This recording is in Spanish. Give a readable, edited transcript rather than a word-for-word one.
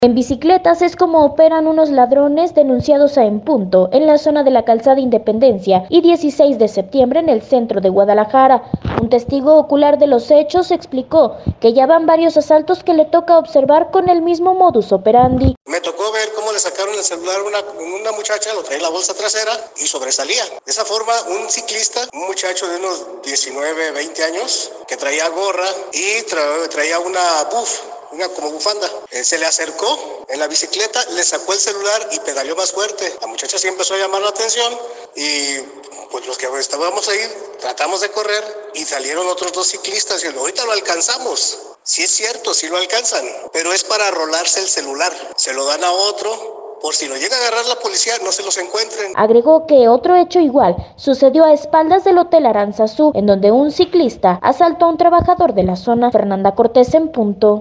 En bicicletas es como operan unos ladrones denunciados a En Punto, en la zona de la Calzada Independencia y 16 de septiembre en el centro de Guadalajara. Un testigo ocular de los hechos explicó que ya van varios asaltos que le toca observar con el mismo modus operandi. Me tocó ver cómo le sacaron el celular a una muchacha, lo traía en la bolsa trasera y sobresalía. De esa forma, un ciclista, un muchacho de unos 19, 20 años, que traía gorra y traía una como bufanda. Se le acercó en la bicicleta, le sacó el celular y pedaleó más fuerte. La muchacha sí empezó a llamar la atención y pues los que estábamos ahí tratamos de correr y salieron otros dos ciclistas y ahorita lo alcanzamos. Sí es cierto, sí lo alcanzan, pero es para rolarse el celular. Se lo dan a otro. Por si lo llega a agarrar la policía, no se los encuentren. Agregó que otro hecho igual sucedió a espaldas del Hotel Aranzazú, en donde un ciclista asaltó a un trabajador de la zona. Fernanda Cortés, En Punto.